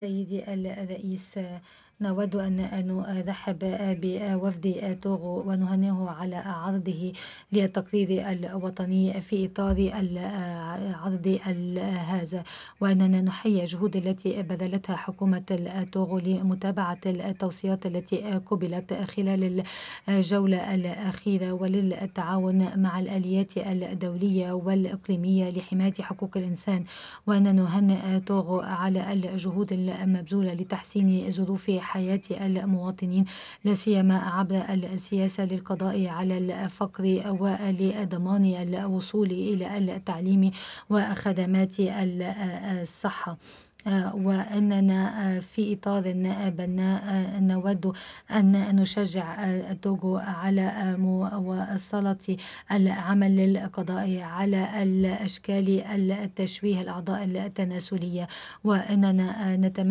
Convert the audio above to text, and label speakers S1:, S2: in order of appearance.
S1: سيدي الرئيس، نود أن نرحب بوفد توغو ونهنئه على عرضه للتقرير الوطني في إطار العرض هذا، وأننا نحيي الجهود التي بذلتها حكومة توغو لمتابعة التوصيات التي قبلت خلال الجولة الأخيرة وللتعاون مع الآليات الدولية والإقليمية لحماية حقوق الإنسان، وأن نهنئ توغو على الجهود المبذولة لتحسين ظروف حياة المواطنين، لا سيما عبر السياسة للقضاء على الفقر ولضمان الوصول إلى التعليم وخدمات الصحة. وأننا في إطار بناء نود أن نشجع توغو على مواصلة العمل للقضاء على الأشكال التشويه الأعضاء التناسلية، وأننا نتمنى